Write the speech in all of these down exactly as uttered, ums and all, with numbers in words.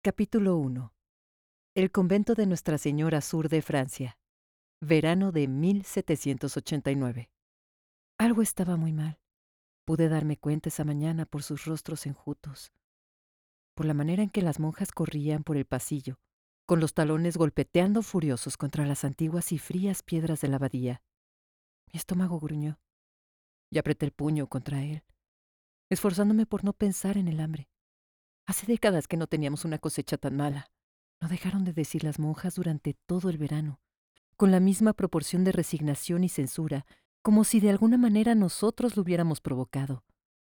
Capítulo uno. El convento de Nuestra Señora Sur de Francia. Verano de mil setecientos ochenta y nueve. Algo estaba muy mal. Pude darme cuenta esa mañana por sus rostros enjutos, por la manera en que las monjas corrían por el pasillo, con los talones golpeteando furiosos contra las antiguas y frías piedras de la abadía. Mi estómago gruñó y apreté el puño contra él, esforzándome por no pensar en el hambre. Hace décadas que no teníamos una cosecha tan mala. No dejaron de decir las monjas durante todo el verano, con la misma proporción de resignación y censura, como si de alguna manera nosotros lo hubiéramos provocado.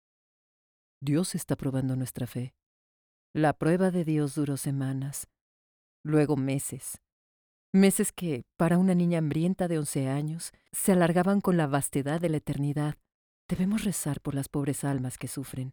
Dios está probando nuestra fe. La prueba de Dios duró semanas, luego meses. Meses que, para una niña hambrienta de once años, se alargaban con la vastedad de la eternidad. Debemos rezar por las pobres almas que sufren.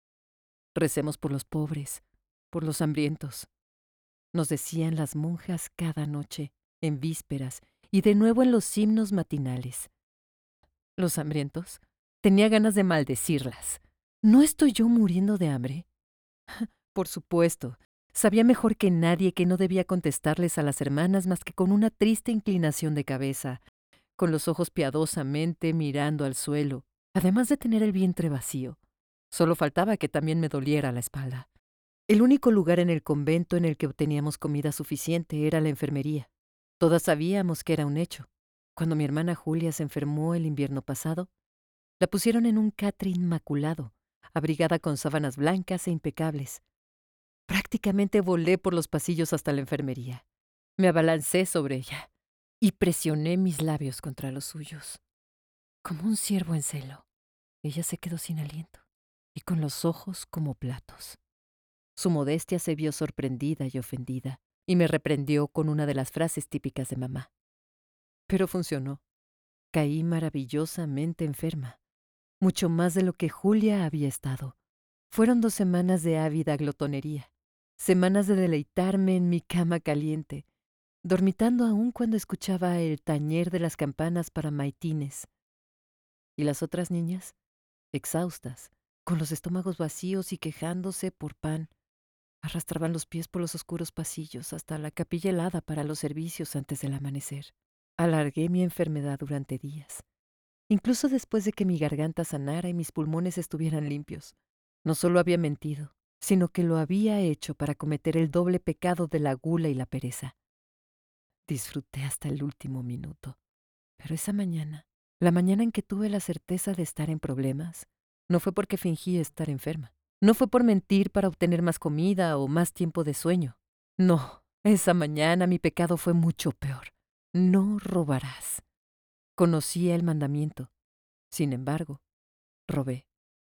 Recemos por los pobres, por los hambrientos. Nos decían las monjas cada noche, en vísperas y de nuevo en los himnos matinales. ¿Los hambrientos? Tenía ganas de maldecirlas. ¿No estoy yo muriendo de hambre? Por supuesto. Sabía mejor que nadie que no debía contestarles a las hermanas más que con una triste inclinación de cabeza, con los ojos piadosamente mirando al suelo, además de tener el vientre vacío. Solo faltaba que también me doliera la espalda. El único lugar en el convento en el que obteníamos comida suficiente era la enfermería. Todas sabíamos que era un hecho. Cuando mi hermana Julia se enfermó el invierno pasado, la pusieron en un catre inmaculado, abrigada con sábanas blancas e impecables. Prácticamente volé por los pasillos hasta la enfermería. Me abalancé sobre ella y presioné mis labios contra los suyos. Como un ciervo en celo, ella se quedó sin aliento y con los ojos como platos. Su modestia se vio sorprendida y ofendida, y me reprendió con una de las frases típicas de mamá. Pero funcionó. Caí maravillosamente enferma, mucho más de lo que Julia había estado. Fueron dos semanas de ávida glotonería, semanas de deleitarme en mi cama caliente, dormitando aún cuando escuchaba el tañer de las campanas para maitines. Y las otras niñas, exhaustas, con los estómagos vacíos y quejándose por pan, arrastraban los pies por los oscuros pasillos hasta la capilla helada para los servicios antes del amanecer. Alargué mi enfermedad durante días, incluso después de que mi garganta sanara y mis pulmones estuvieran limpios. No solo había mentido, sino que lo había hecho para cometer el doble pecado de la gula y la pereza. Disfruté hasta el último minuto. Pero esa mañana, la mañana en que tuve la certeza de estar en problemas, no fue porque fingí estar enferma. No fue por mentir para obtener más comida o más tiempo de sueño. No, esa mañana mi pecado fue mucho peor. No robarás. Conocía el mandamiento. Sin embargo, robé.